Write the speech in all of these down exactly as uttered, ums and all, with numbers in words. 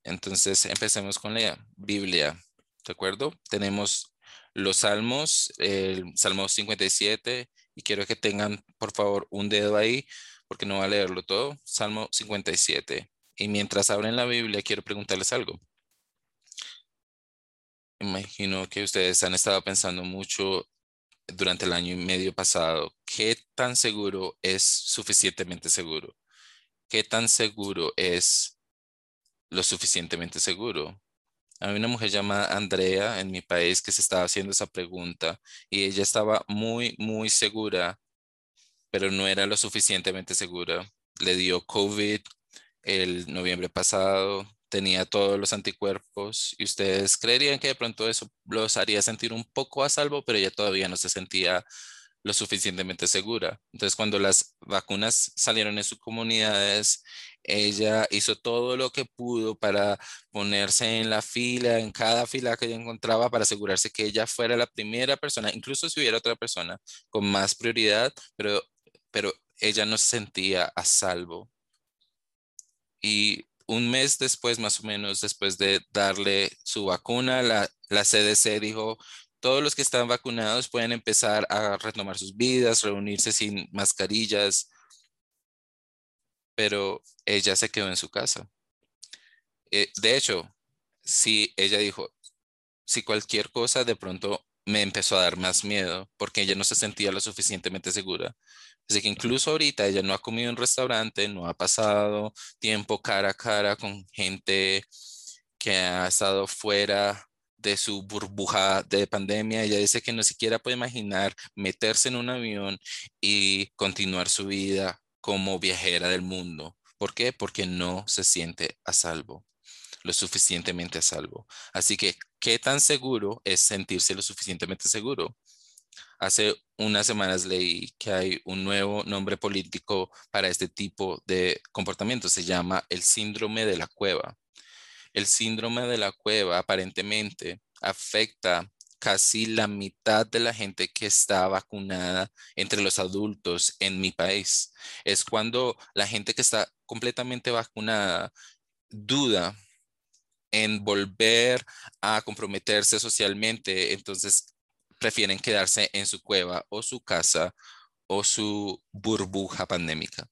Entonces, empecemos con la Biblia, ¿de acuerdo? Tenemos los Salmos, el Salmo cincuenta y siete, y quiero que tengan, por favor, un dedo ahí, porque no va a leerlo todo. Salmo cincuenta y siete. Y mientras abren la Biblia, quiero preguntarles algo. Imagino que ustedes han estado pensando mucho durante el año y medio pasado, ¿qué tan seguro es suficientemente seguro? ¿Qué tan seguro es lo suficientemente seguro? Hay una mujer llamada Andrea en mi país que se estaba haciendo esa pregunta y ella estaba muy, muy segura, pero no era lo suficientemente segura. Le dio COVID el noviembre pasado, tenía todos los anticuerpos y ustedes creerían que de pronto eso los haría sentir un poco a salvo, pero ella todavía no se sentía lo suficientemente segura. Entonces, cuando las vacunas salieron en sus comunidades, ella hizo todo lo que pudo para ponerse en la fila, en cada fila que ella encontraba, para asegurarse que ella fuera la primera persona, incluso si hubiera otra persona con más prioridad, pero, pero ella no se sentía a salvo. Y un mes después, más o menos, después de darle su vacuna, la, la C D C dijo, todos los que están vacunados pueden empezar a retomar sus vidas, reunirse sin mascarillas, pero ella se quedó en su casa. Eh, de hecho, si ella dijo, si cualquier cosa de pronto me empezó a dar más miedo porque ella no se sentía lo suficientemente segura. Así que incluso ahorita ella no ha comido en restaurante, no ha pasado tiempo cara a cara con gente que ha estado fuera de su burbuja de pandemia. Ella dice que no siquiera puede imaginar meterse en un avión y continuar su vida como viajera del mundo. ¿Por qué? Porque no se siente a salvo, lo suficientemente a salvo. Así que, ¿qué tan seguro es sentirse lo suficientemente seguro? Hace unas semanas leí que hay un nuevo nombre político para este tipo de comportamiento. Se llama el síndrome de la cueva. El síndrome de la cueva aparentemente afecta casi la mitad de la gente que está vacunada entre los adultos en mi país. Es cuando la gente que está completamente vacunada duda en volver a comprometerse socialmente, entonces prefieren quedarse en su cueva o su casa o su burbuja pandémica.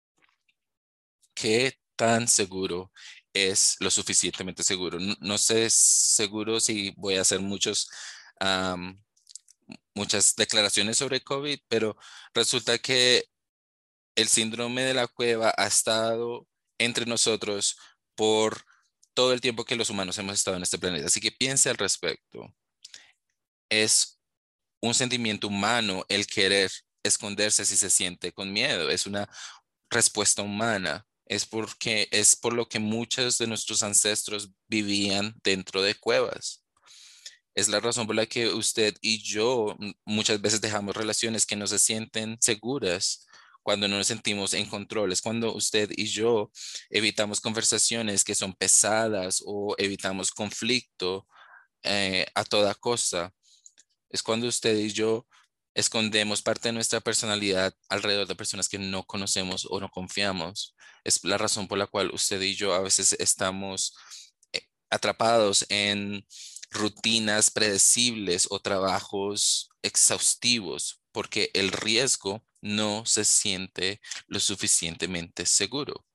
¿Qué tan seguro es lo suficientemente seguro? No, no sé seguro si voy a hacer muchos, am, muchas declaraciones sobre COVID, pero resulta que el síndrome de la cueva ha estado entre nosotros por todo el tiempo que los humanos hemos estado en este planeta. Así que piense al respecto. Es un sentimiento humano el querer esconderse si se siente con miedo. Es una respuesta humana. Es porque es por lo que muchos de nuestros ancestros vivían dentro de cuevas. Es la razón por la que usted y yo mm, muchas veces dejamos relaciones que no se sienten seguras cuando no nos sentimos en control. Es cuando usted y yo evitamos conversaciones que son pesadas o evitamos conflicto eh, a toda costa. Es cuando usted y yo escondemos parte de nuestra personalidad alrededor de personas que no conocemos o no confiamos. Es la razón por la cual usted y yo a veces estamos eh, atrapados en rutinas predecibles o trabajos exhaustivos, porque el riesgo no se siente lo suficientemente seguro.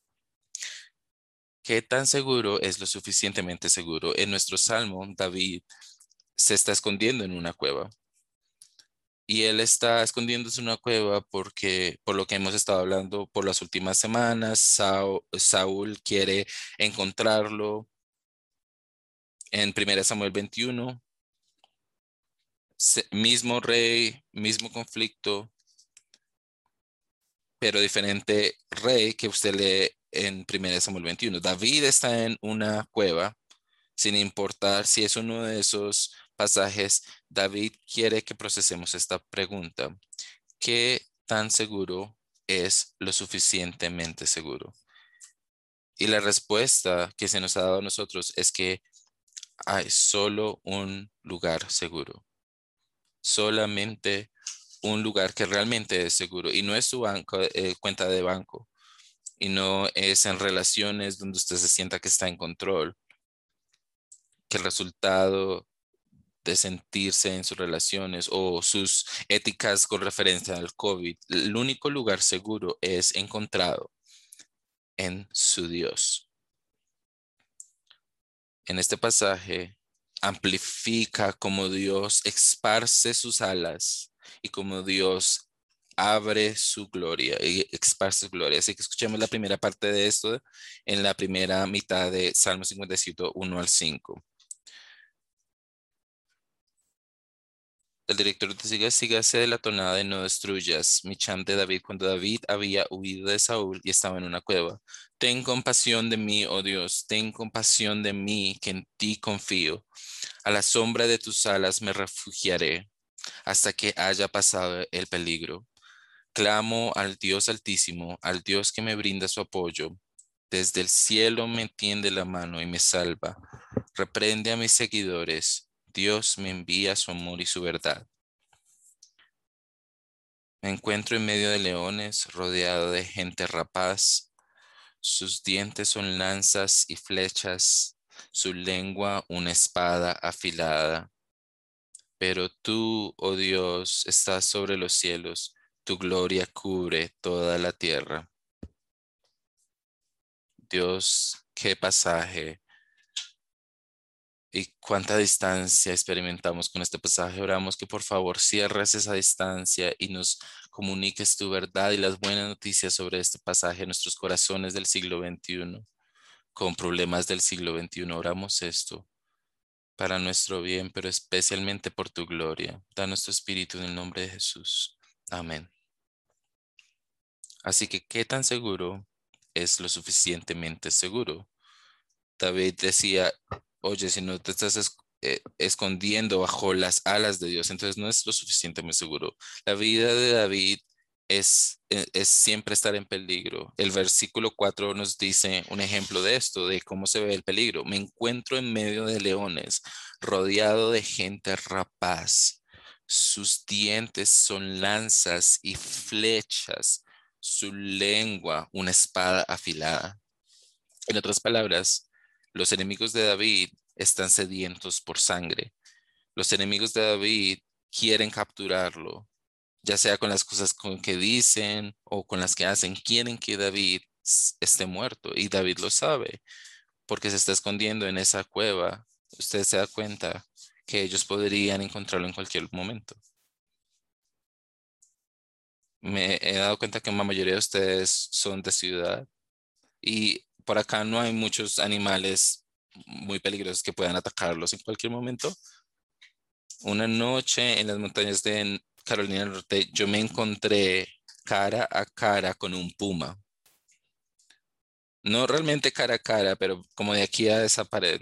¿Qué tan seguro es lo suficientemente seguro? En nuestro salmo, David se está escondiendo en una cueva. Y él está escondiéndose en una cueva porque, por lo que hemos estado hablando por las últimas semanas, Sao- Saúl quiere encontrarlo en primera Samuel veintiuno. Se- mismo rey, mismo conflicto, pero diferente rey que usted lee en primera Samuel veintiuno. David está en una cueva, sin importar si es uno de esos pasajes. David quiere que procesemos esta pregunta. ¿Qué tan seguro es lo suficientemente seguro? Y la respuesta que se nos ha dado a nosotros es que hay solo un lugar seguro, solamente un lugar que realmente es seguro y no es su banco, eh, cuenta de banco y no es en relaciones donde usted se sienta que está en control, que el resultado de sentirse en sus relaciones o sus éticas con referencia al COVID, el único lugar seguro es encontrado en su Dios. En este pasaje amplifica cómo Dios esparce sus alas y cómo Dios abre su gloria y esparce su gloria. Así que escuchemos la primera parte de esto en la primera mitad de Salmo cincuenta y siete, uno al cinco. El director de Siga, sígase de la tonada de no destruyas, Micham de David, cuando David había huido de Saúl y estaba en una cueva. Ten compasión de mí, oh Dios, ten compasión de mí, que en ti confío. A la sombra de tus alas me refugiaré hasta que haya pasado el peligro. Clamo al Dios Altísimo, al Dios que me brinda su apoyo. Desde el cielo me tiende la mano y me salva. Reprende a mis seguidores. Dios me envía su amor y su verdad. Me encuentro en medio de leones, rodeado de gente rapaz. Sus dientes son lanzas y flechas, su lengua una espada afilada. Pero tú, oh Dios, estás sobre los cielos, tu gloria cubre toda la tierra. Dios, qué pasaje y cuánta distancia experimentamos con este pasaje. Oramos que por favor cierres esa distancia y nos comuniques tu verdad y las buenas noticias sobre este pasaje en nuestros corazones del siglo veintiuno, con problemas del siglo veintiuno. Oramos esto para nuestro bien, pero especialmente por tu gloria. Da nuestro espíritu en el nombre de Jesús. Amén. Así que, ¿qué tan seguro es lo suficientemente seguro? David decía, oye, si no te estás es- eh, escondiendo bajo las alas de Dios, entonces no es lo suficientemente seguro. La vida de David es, eh, es siempre estar en peligro. El versículo cuatro nos dice un ejemplo de esto, de cómo se ve el peligro. Me encuentro en medio de leones, rodeado de gente rapaz. Sus dientes son lanzas y flechas, su lengua una espada afilada. En otras palabras, los enemigos de David están sedientos por sangre. Los enemigos de David quieren capturarlo, ya sea con las cosas con que dicen o con las que hacen. Quieren que David s- esté muerto y David lo sabe porque se está escondiendo en esa cueva. Usted se da cuenta que ellos podrían encontrarlo en cualquier momento. Me he dado cuenta que la mayoría de ustedes son de ciudad y por acá no hay muchos animales muy peligrosos que puedan atacarlos en cualquier momento. Una noche en las montañas de Carolina del Norte, yo me encontré cara a cara con un puma. No realmente cara a cara, pero como de aquí a esa pared,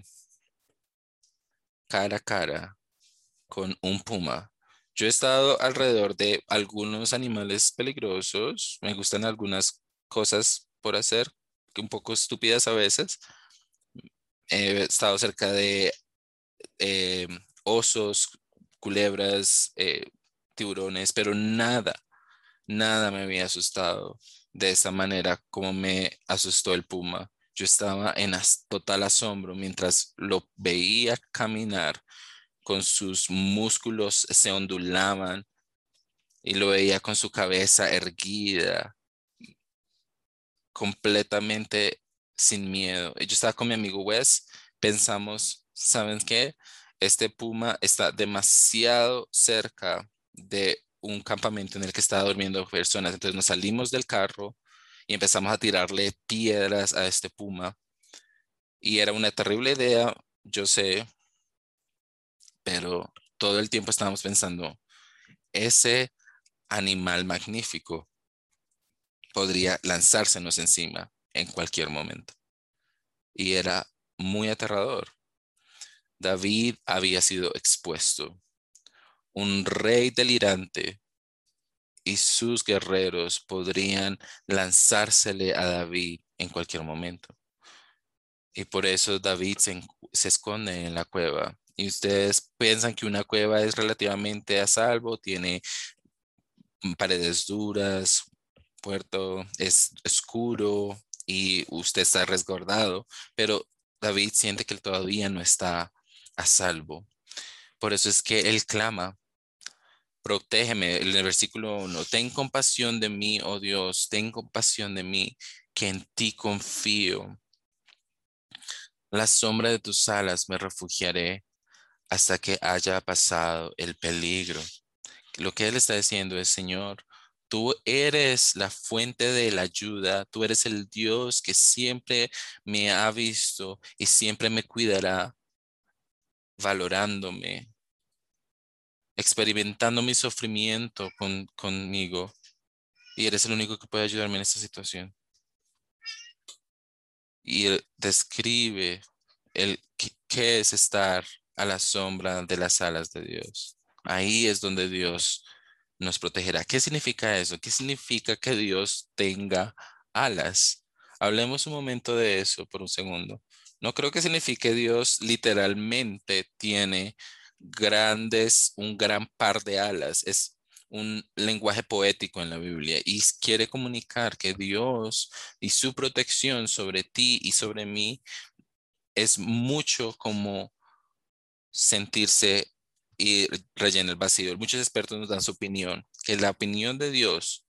cara a cara con un puma. Yo he estado alrededor de algunos animales peligrosos. Me gustan algunas cosas por hacer, que un poco estúpidas a veces. He estado cerca de eh, osos, culebras, eh, tiburones, pero nada, nada me había asustado de esa manera como me asustó el puma. Yo estaba en as- total asombro mientras lo veía caminar, con sus músculos se ondulaban y lo veía con su cabeza erguida, completamente sin miedo. Y yo estaba con mi amigo Wes, pensamos, ¿saben qué? Este puma está demasiado cerca de un campamento en el que estaba durmiendo personas. Entonces nos salimos del carro y empezamos a tirarle piedras a este puma. Y era una terrible idea, yo sé, pero todo el tiempo estábamos pensando, ese animal magnífico podría lanzársenos encima en cualquier momento. Y era muy aterrador. David había sido expuesto. Un rey delirante y sus guerreros podrían lanzársele a David en cualquier momento. Y por eso David se, en- se esconde en la cueva. Y ustedes piensan que una cueva es relativamente a salvo, tiene paredes duras, puerto es oscuro, y usted está resguardado, pero David siente que él todavía no está a salvo. Por eso es que él clama, protégeme. En el versículo uno, ten compasión de mí, oh Dios, ten compasión de mí, que en ti confío. La sombra de tus alas me refugiaré hasta que haya pasado el peligro. Lo que él está diciendo es, Señor, tú eres la fuente de la ayuda, tú eres el Dios que siempre me ha visto y siempre me cuidará, valorándome, experimentando mi sufrimiento con, conmigo. Y eres el único que puede ayudarme en esta situación. Y él describe el qué, qué es estar a la sombra de las alas de Dios. Ahí es donde Dios nos protegerá. ¿Qué significa eso? ¿Qué significa que Dios tenga alas? Hablemos un momento de eso por un segundo. No creo que signifique Dios literalmente tiene grandes, un gran par de alas. Es un lenguaje poético en la Biblia y quiere comunicar que Dios y su protección sobre ti y sobre mí es mucho como sentirse y rellena el vacío. Muchos expertos nos dan su opinión, que la opinión de Dios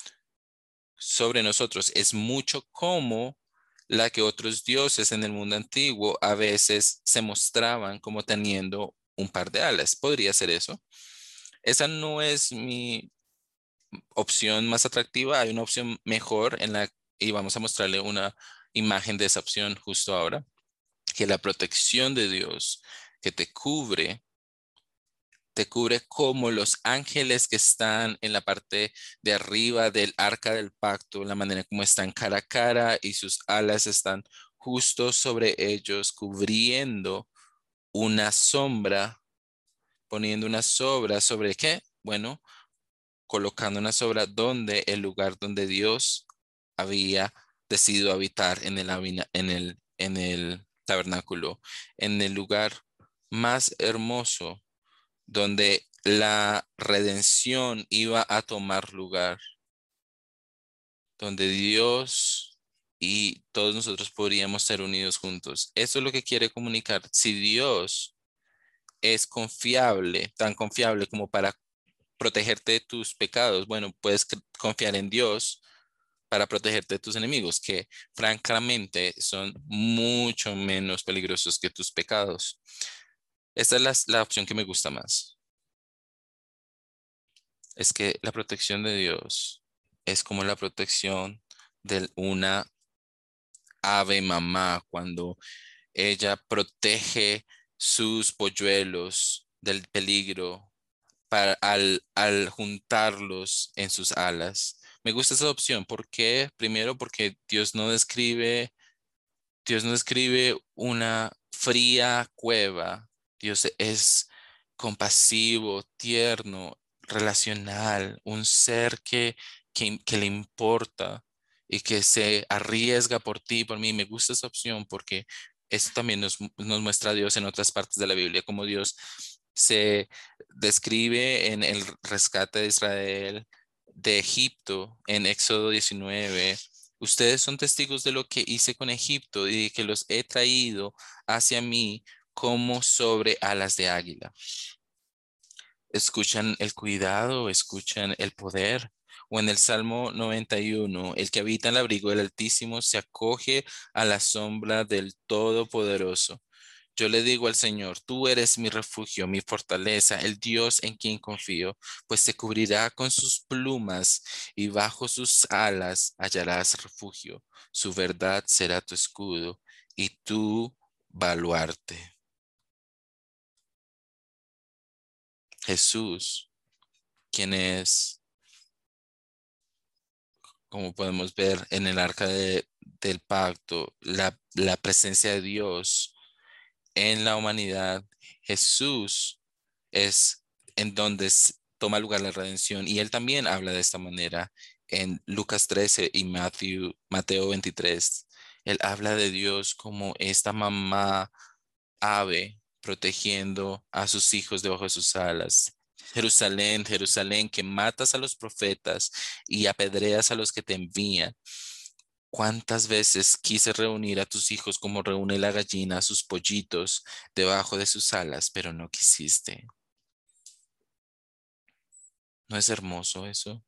sobre nosotros es mucho como la que otros dioses en el mundo antiguo a veces se mostraban como teniendo un par de alas. Podría ser eso. Esa no es mi opción más atractiva. Hay una opción mejor en la y vamos a mostrarle una imagen de esa opción justo ahora, que la protección de Dios que te cubre te cubre como los ángeles que están en la parte de arriba del arca del pacto, la manera como están cara a cara y sus alas están justo sobre ellos, cubriendo una sombra, poniendo una sombra sobre qué? Bueno, colocando una sombra donde el lugar donde Dios había decidido habitar en el, habina- en el, en el tabernáculo, en el lugar más hermoso donde la redención iba a tomar lugar, donde Dios y todos nosotros podríamos ser unidos juntos. Eso es lo que quiere comunicar. Si Dios es confiable, tan confiable como para protegerte de tus pecados, bueno, puedes c- confiar en Dios para protegerte de tus enemigos, que francamente son mucho menos peligrosos que tus pecados. Esta es la, la opción que me gusta más. Es que la protección de Dios es como la protección de una ave mamá cuando ella protege sus polluelos del peligro para, al, al juntarlos en sus alas. Me gusta esa opción. ¿Por qué? Primero porque Dios no describe, Dios no describe una fría cueva. Dios es compasivo, tierno, relacional, un ser que, que, que le importa y que se arriesga por ti, y por mí. Me gusta esa opción porque esto también nos, nos muestra a Dios en otras partes de la Biblia, como Dios se describe en el rescate de Israel de Egipto en Éxodo diecinueve. Ustedes son testigos de lo que hice con Egipto y de que los he traído hacia mí como sobre alas de águila. Escuchan el cuidado, escuchan el poder. O en el Salmo noventa y uno, el que habita en el abrigo del Altísimo se acoge a la sombra del Todopoderoso. Yo le digo al Señor, tú eres mi refugio, mi fortaleza, el Dios en quien confío, pues te cubrirá con sus plumas y bajo sus alas hallarás refugio. Su verdad será tu escudo y tu baluarte. Jesús, quien es, como podemos ver en el arca de- del pacto, la, la presencia de Dios en la humanidad. Jesús es en donde s- toma lugar la redención y él también habla de esta manera en Lucas trece y Matthew, Mateo veintitrés. Él habla de Dios como esta mamá ave protegiendo a sus hijos debajo de sus alas. Jerusalén, Jerusalén, que matas a los profetas y apedreas a los que te envían. ¿Cuántas veces quise reunir a tus hijos como reúne la gallina a sus pollitos debajo de sus alas, pero no quisiste? ¿No es hermoso eso?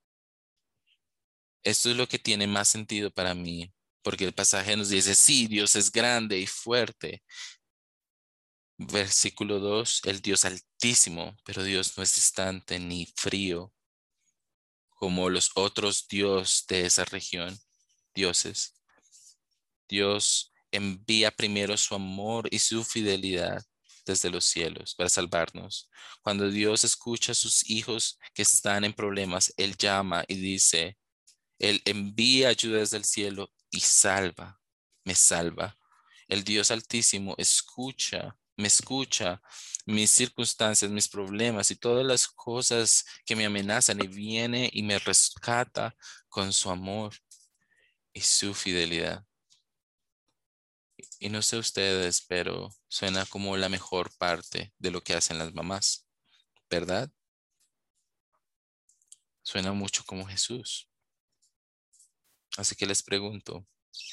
Esto es lo que tiene más sentido para mí, porque el pasaje nos dice, sí, Dios es grande y fuerte. Versículo dos, el Dios altísimo, pero Dios no es distante ni frío como los otros dios de esa región, dioses. Dios envía primero su amor y su fidelidad desde los cielos para salvarnos. Cuando Dios escucha a sus hijos que están en problemas, Él llama y dice, Él envía ayuda desde el cielo y salva, me salva. El Dios Altísimo escucha, me escucha mis circunstancias, mis problemas y todas las cosas que me amenazan y viene y me rescata con su amor y su fidelidad. Y no sé ustedes, pero suena como la mejor parte de lo que hacen las mamás, ¿verdad? Suena mucho como Jesús. Así que les pregunto,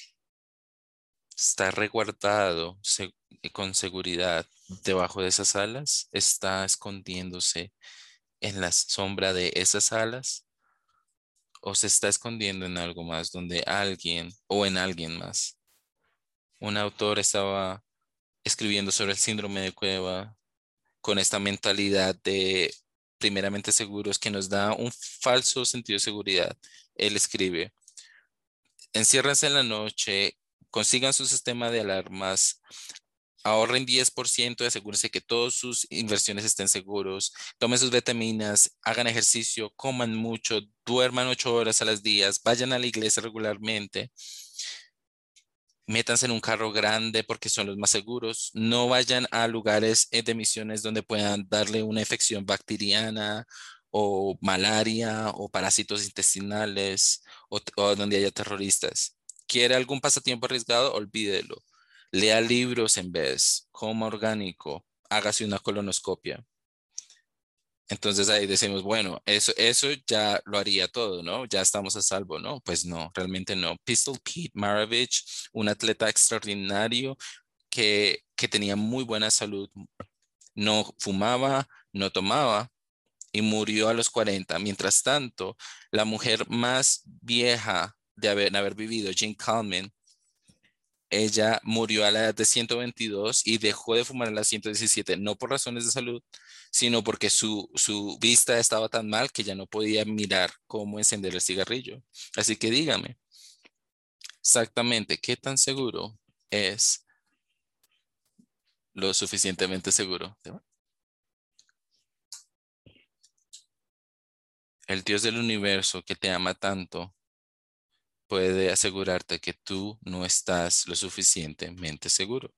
¿está resguardado se- con seguridad debajo de esas alas? ¿Está escondiéndose en la sombra de esas alas? ¿O se está escondiendo en algo más donde alguien o en alguien más? Un autor estaba escribiendo sobre el síndrome de Cueva con esta mentalidad de primeramente seguros que nos da un falso sentido de seguridad. Él escribe, enciérrense en la noche, consigan su sistema de alarmas, ahorren diez por ciento y asegúrense que todas sus inversiones estén seguros, tomen sus vitaminas, hagan ejercicio, coman mucho, duerman ocho horas a las días, vayan a la iglesia regularmente. Métanse en un carro grande porque son los más seguros. No vayan a lugares eh, de misiones donde puedan darle una infección bacteriana o malaria o parásitos intestinales o, t- o donde haya terroristas. ¿Quiere algún pasatiempo arriesgado? Olvídelo. Lea libros en vez, coma orgánico, hágase una colonoscopia. Entonces ahí decimos, bueno, eso, eso ya lo haría todo, ¿no? Ya estamos a salvo, ¿no? Pues no, realmente no. Pistol Pete Maravich, un atleta extraordinario que, que tenía muy buena salud, no fumaba, no tomaba y murió a los cuarenta. Mientras tanto, la mujer más vieja de haber, de haber vivido, Jean Calment, ella murió a la edad de ciento veintidós y dejó de fumar a las ciento diecisiete, no por razones de salud, sino porque su, su vista estaba tan mal que ya no podía mirar cómo encender el cigarrillo. Así que dígame, exactamente, ¿qué tan seguro es lo suficientemente seguro? El Dios del universo que te ama tanto puede asegurarte que tú no estás lo suficientemente seguro.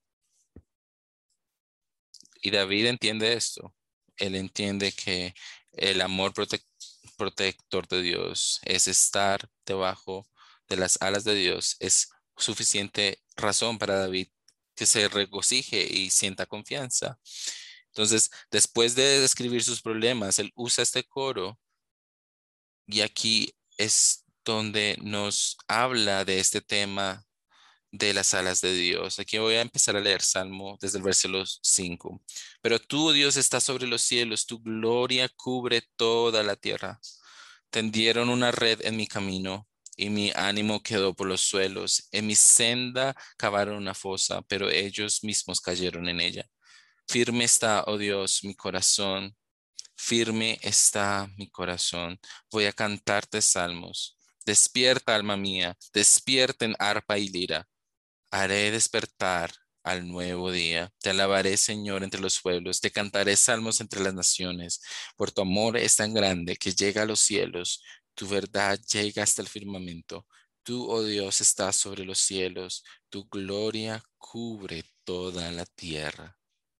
Y David entiende esto. Él entiende que el amor protec- protector de Dios es estar debajo de las alas de Dios. Es suficiente razón para David que se regocije y sienta confianza. Entonces, después de describir sus problemas, él usa este coro y aquí es donde nos habla de este tema de las alas de Dios. Aquí voy a empezar a leer Salmo desde el versículo cinco. Pero tú, Dios, estás sobre los cielos, tu gloria cubre toda la tierra. Tendieron una red en mi camino y mi ánimo quedó por los suelos. En mi senda cavaron una fosa, pero ellos mismos cayeron en ella. Firme está, oh Dios, mi corazón. Firme está mi corazón. Voy a cantarte salmos. Despierta, alma mía, despierten arpa y lira. Haré despertar al nuevo día. Te alabaré, Señor, entre los pueblos. Te cantaré salmos entre las naciones. Por tu amor es tan grande que llega a los cielos. Tu verdad llega hasta el firmamento. Tú, oh Dios, estás sobre los cielos. Tu gloria cubre toda la tierra.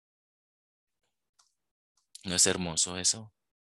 ¿No es hermoso eso?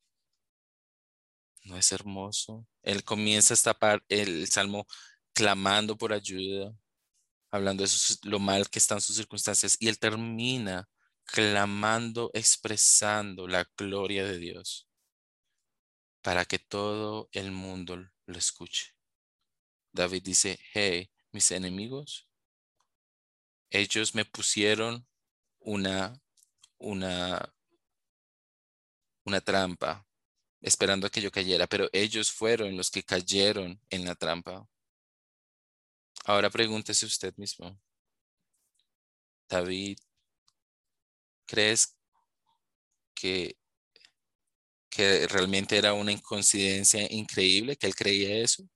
¿No es hermoso? Él comienza esta parte, el salmo clamando por ayuda, hablando de sus- lo mal que están sus circunstancias, y él termina clamando, expresando la gloria de Dios para que todo el mundo lo escuche. David dice, hey, mis enemigos, ellos me pusieron una, una, una trampa esperando a que yo cayera, pero ellos fueron los que cayeron en la trampa. Ahora pregúntese usted mismo, David, ¿crees que, que realmente era una coincidencia increíble que él creía eso?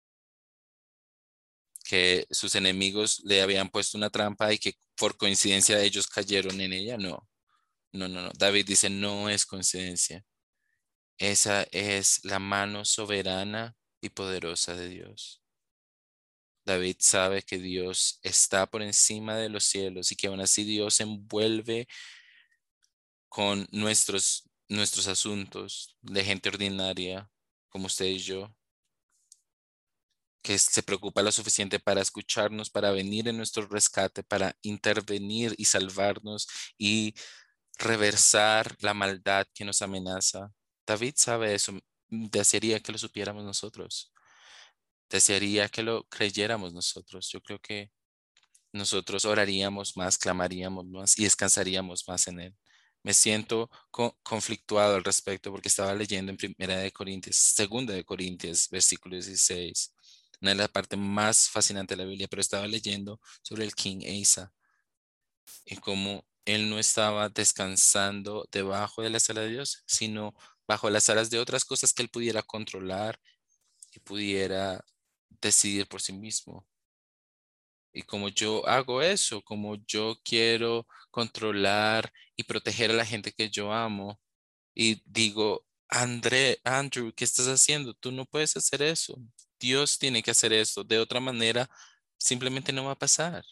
Que sus enemigos le habían puesto una trampa y que por coincidencia ellos cayeron en ella. No, no, no, no. David dice, no es coincidencia. Esa es la mano soberana y poderosa de Dios. David sabe que Dios está por encima de los cielos y que aún así Dios envuelve con nuestros, nuestros asuntos de gente ordinaria como usted y yo, que se preocupa lo suficiente para escucharnos, para venir en nuestro rescate, para intervenir y salvarnos y reversar la maldad que nos amenaza. David sabe eso. Desearía que lo supiéramos nosotros. Desearía que lo creyéramos nosotros. Yo creo que nosotros oraríamos más, clamaríamos más y descansaríamos más en él. Me siento co- conflictuado al respecto porque estaba leyendo en Primera de Corintios, Segunda de Corintios, versículo dieciséis, una de las partes más fascinantes de la Biblia, pero estaba leyendo sobre el King Asa y cómo él no estaba descansando debajo de las alas de Dios, sino bajo las alas de otras cosas que él pudiera controlar y pudiera decidir por sí mismo. Y como yo hago eso, como yo quiero controlar y proteger a la gente que yo amo, y digo, André, Andrew, ¿qué estás haciendo? Tú no puedes hacer eso. Dios tiene que hacer esto. De otra manera, simplemente no va a pasar.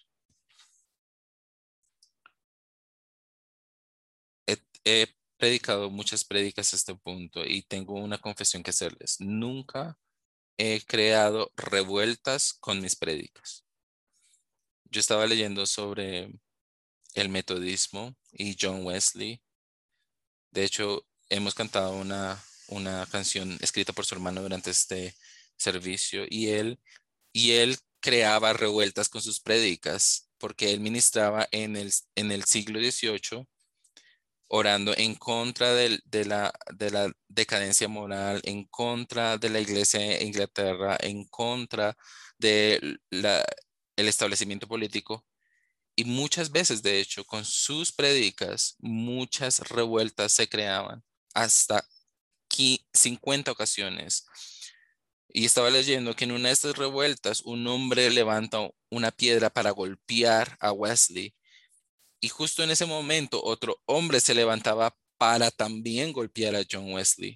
He, he predicado muchas prédicas a este punto y tengo una confesión que hacerles. Nunca he creado revueltas con mis prédicas. Yo estaba leyendo sobre el metodismo y John Wesley. De hecho, hemos cantado una, una canción escrita por su hermano durante este servicio y él, y él creaba revueltas con sus prédicas porque él ministraba en el, en el siglo dieciocho orando en contra del- de la, de la decadencia moral, en contra de la iglesia de Inglaterra, en contra de la, el establecimiento político. Y muchas veces, de hecho, con sus predicas, muchas revueltas se creaban, hasta qui- cincuenta ocasiones. Y estaba leyendo que en una de estas revueltas, un hombre levanta una piedra para golpear a Wesley. Y justo en ese momento, otro hombre se levantaba para también golpear a John Wesley.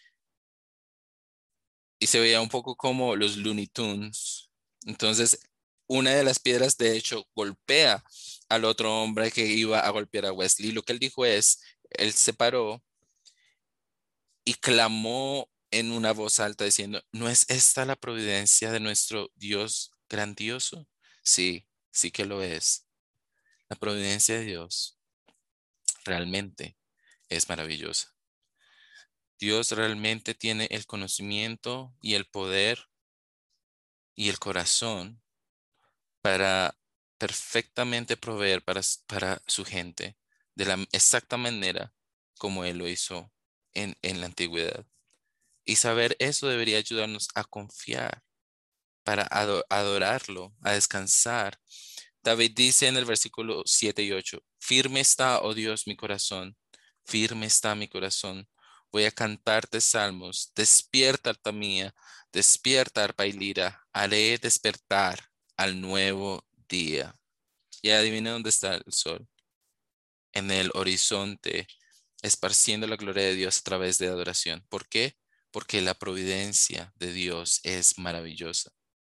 Y se veía un poco como los Looney Tunes. Entonces, una de las piedras, de hecho, golpea al otro hombre que iba a golpear a Wesley. Lo que él dijo es, él se paró y clamó en una voz alta diciendo, ¿no es esta la providencia de nuestro Dios grandioso? Sí, sí que lo es. La providencia de Dios realmente es maravillosa. Dios realmente tiene el conocimiento y el poder y el corazón para perfectamente proveer para, s- para su gente de la exacta manera como Él lo hizo en, en la antigüedad. Y saber eso debería ayudarnos a confiar, para ado- adorarlo, a descansar. David dice en el versículo siete y ocho, firme está, oh Dios, mi corazón, firme está mi corazón. Voy a cantarte salmos, despierta, alma mía, despierta, arpa y lira, haré despertar al nuevo día. Y adivina dónde está el sol, en el horizonte, esparciendo la gloria de Dios a través de adoración. ¿Por qué? Porque la providencia de Dios es maravillosa.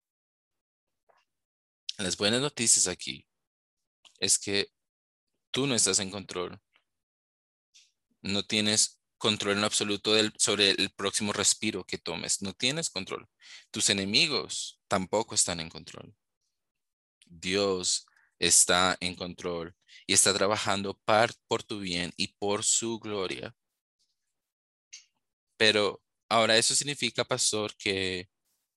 Las buenas noticias aquí es que tú no estás en control, no tienes control en lo absoluto del- sobre el próximo respiro que tomes, no tienes control. Tus enemigos tampoco están en control. Dios está en control y está trabajando par- por tu bien y por su gloria. Pero ahora eso significa, pastor, que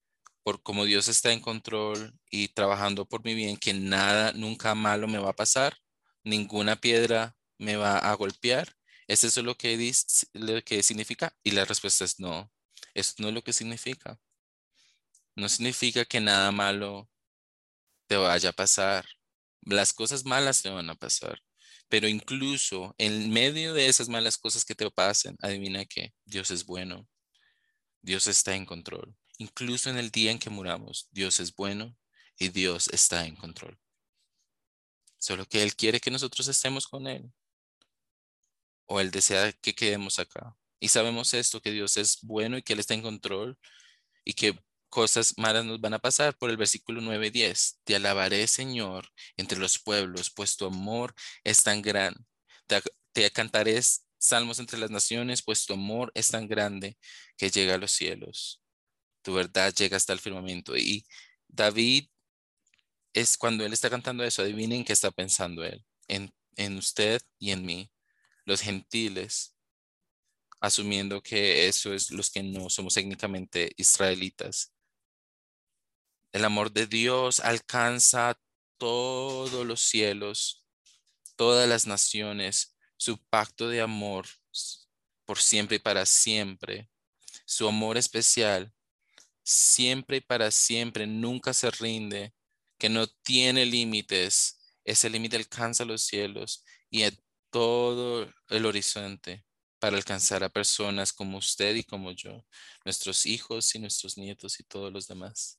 por como Dios está en control y trabajando por mi bien, que nada, nunca malo me va a pasar, ninguna piedra me va a golpear. ¿Es eso lo que dis- lo que significa? Y la respuesta es no. Eso no es lo que significa. No significa que nada malo te vaya a pasar. Las cosas malas te van a pasar. Pero incluso en medio de esas malas cosas que te pasen, adivina qué, Dios es bueno. Dios está en control. Incluso en el día en que muramos, Dios es bueno y Dios está en control. Solo que Él quiere que nosotros estemos con Él o Él desea que quedemos acá. Y sabemos esto, que Dios es bueno y que Él está en control y que cosas malas nos van a pasar por el versículo nueve y diez. Te alabaré, Señor, entre los pueblos, pues tu amor es tan grande. Te, te cantaré salmos entre las naciones, pues tu amor es tan grande que llega a los cielos. Tu verdad llega hasta el firmamento. Y David es cuando él está cantando eso, adivinen qué está pensando él, en, en usted y en mí, los gentiles, asumiendo que eso es los que no somos técnicamente israelitas. El amor de Dios alcanza todos los cielos, todas las naciones, su pacto de amor s- por siempre y para siempre, su amor especial siempre y para siempre, nunca se rinde, que no tiene límites. Ese límite alcanza los cielos y a todo el horizonte para alcanzar a personas como usted y como yo, nuestros hijos y nuestros nietos y todos los demás.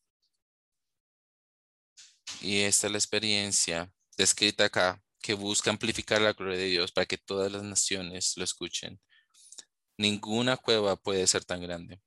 Y esta es la experiencia descrita acá, que busca amplificar la gloria de Dios para que todas las naciones lo escuchen. Ninguna cueva puede ser tan grande.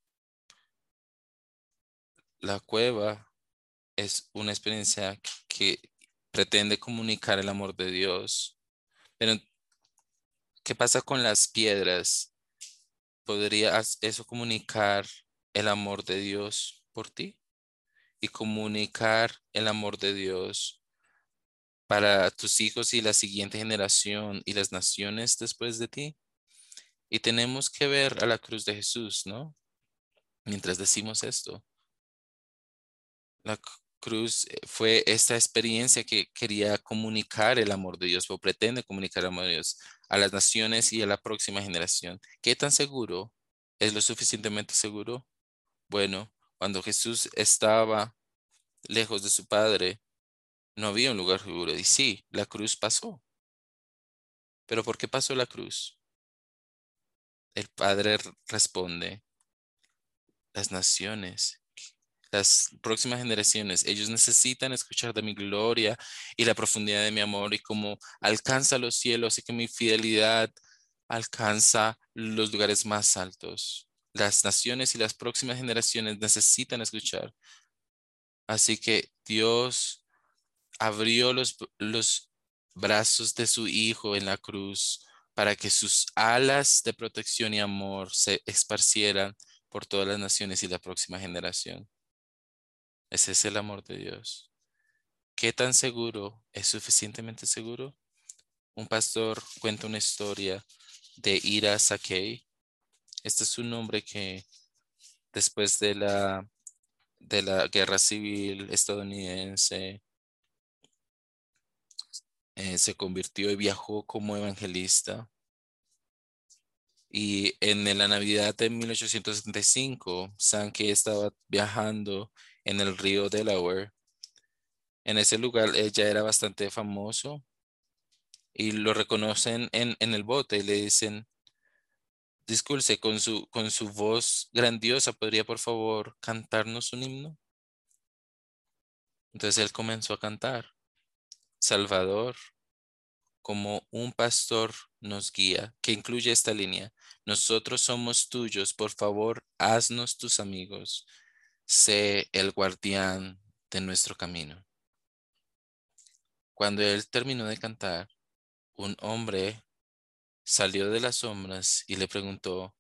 La cueva es una experiencia que pretende comunicar el amor de Dios. Pero, ¿qué pasa con las piedras? ¿Podría as- eso comunicar el amor de Dios por ti? Y comunicar el amor de Dios para tus hijos y la siguiente generación y las naciones después de ti. Y tenemos que ver a la cruz de Jesús, ¿no? Mientras decimos esto. La c- cruz eh, fue esta experiencia que quería comunicar el amor de Dios o pretende comunicar el amor de Dios a las naciones y a la próxima generación. ¿Qué tan seguro? ¿Es lo suficientemente seguro? Bueno, cuando Jesús estaba lejos de su Padre, no había un lugar seguro. Y sí, la cruz pasó. ¿Pero por qué pasó la cruz? El Padre r- responde, las naciones. Las próximas generaciones, ellos necesitan escuchar de mi gloria y la profundidad de mi amor y cómo alcanza los cielos y que mi fidelidad alcanza los lugares más altos. Las naciones y las próximas generaciones necesitan escuchar. Así que Dios abrió los, los brazos de su Hijo en la cruz para que sus alas de protección y amor se esparcieran por todas las naciones y la próxima generación. Ese es el amor de Dios. ¿Qué tan seguro es suficientemente seguro? Un pastor cuenta una historia de Ira Sakei. Este es un hombre que después de la, de la guerra civil estadounidense eh, se convirtió y viajó como evangelista. Y en la Navidad de mil ochocientos setenta y cinco, Sankey estaba viajando en el río Delaware. En ese lugar ella era bastante famoso y lo reconocen en, en el bote y le dicen, disculpe, con su, con su voz grandiosa, ¿podría por favor cantarnos un himno? Entonces él comenzó a cantar, Salvador, como un pastor nos guía, que incluye esta línea, nosotros somos tuyos, por favor, haznos tus amigos, sé el guardián de nuestro camino. Cuando él terminó de cantar, un hombre salió de las sombras y le preguntó,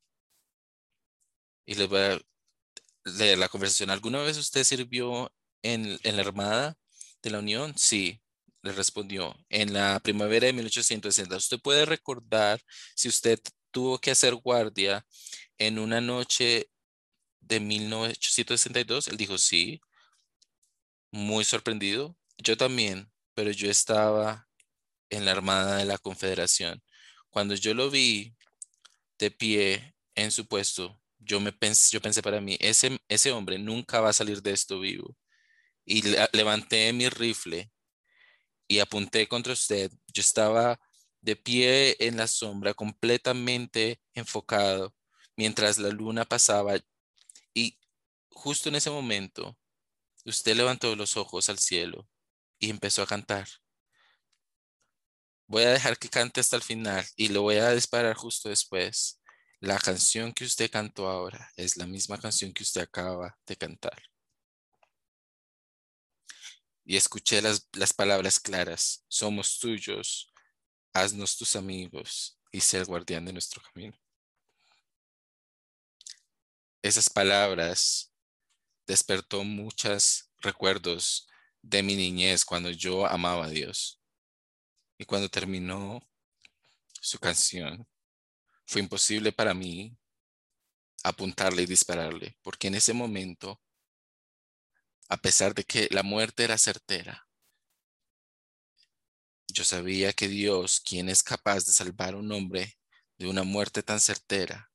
y le voy a de la conversación. ¿Alguna vez usted sirvió en, en la Armada de la Unión? Sí, le respondió. En la primavera de mil ochocientos sesenta. ¿Usted puede recordar si usted tuvo que hacer guardia en una noche de mil novecientos sesenta y dos? Él dijo, sí, muy sorprendido. Yo también, pero yo estaba en la Armada de la Confederación. Cuando yo lo vi de pie en su puesto, yo me pensé, yo pensé para mí, ese, ese hombre nunca va a salir de esto vivo. Y le- levanté mi rifle y apunté contra usted. Yo estaba de pie en la sombra, completamente enfocado, mientras la luna pasaba. Y justo en ese momento, usted levantó los ojos al cielo y empezó a cantar. Voy a dejar que cante hasta el final y lo voy a disparar justo después. La canción que usted cantó ahora es la misma canción que usted acaba de cantar. Y escuché las, las palabras claras. Somos tuyos, haznos tus amigos y sé el guardián de nuestro camino. Esas palabras despertó muchos recuerdos de mi niñez cuando yo amaba a Dios. Y cuando terminó su canción, fue imposible para mí apuntarle y dispararle, porque en ese momento, a pesar de que la muerte era certera, yo sabía que Dios, quien es capaz de salvar a un hombre de una muerte tan certera,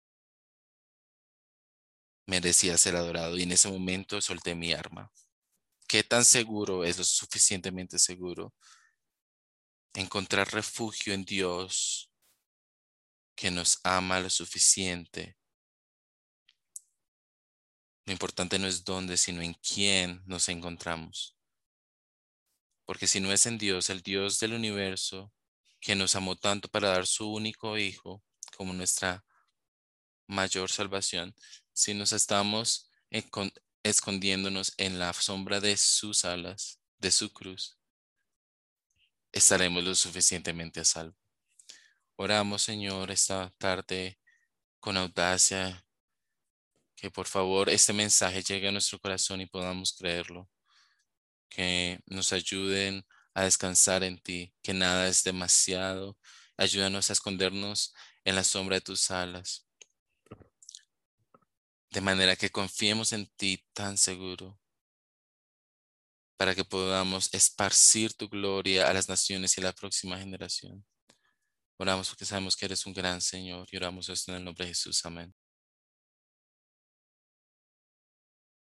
merecía ser adorado. Y en ese momento solté mi arma. ¿Qué tan seguro es lo suficientemente seguro? Encontrar refugio en Dios, que nos ama lo suficiente. Lo importante no es dónde, sino en quién nos encontramos. Porque si no es en Dios, el Dios del universo, que nos amó tanto para dar su único Hijo como nuestra mayor salvación, si nos estamos encon- escondiéndonos en la sombra de sus alas, de su cruz, estaremos lo suficientemente a salvo. Oramos, Señor, esta tarde con audacia, que por favor este mensaje llegue a nuestro corazón y podamos creerlo, que nos ayuden a descansar en ti, que nada es demasiado. Ayúdanos a escondernos en la sombra de tus alas, de manera que confiemos en ti tan seguro, para que podamos esparcir tu gloria a las naciones y a la próxima generación. Oramos porque sabemos que eres un gran Señor y oramos esto en el nombre de Jesús. Amén.